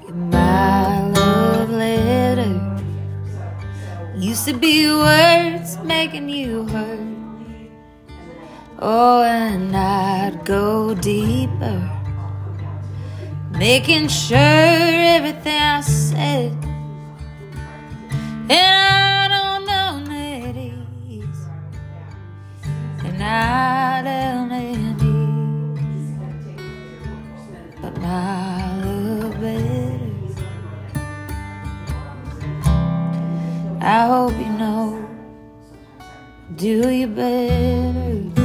My love letter used to be words making you hurt. Oh, and I'd go deeper, making sure everything I said. And I don't know ladies, and I don't ladies, but my love letters, I hope you know, do you better.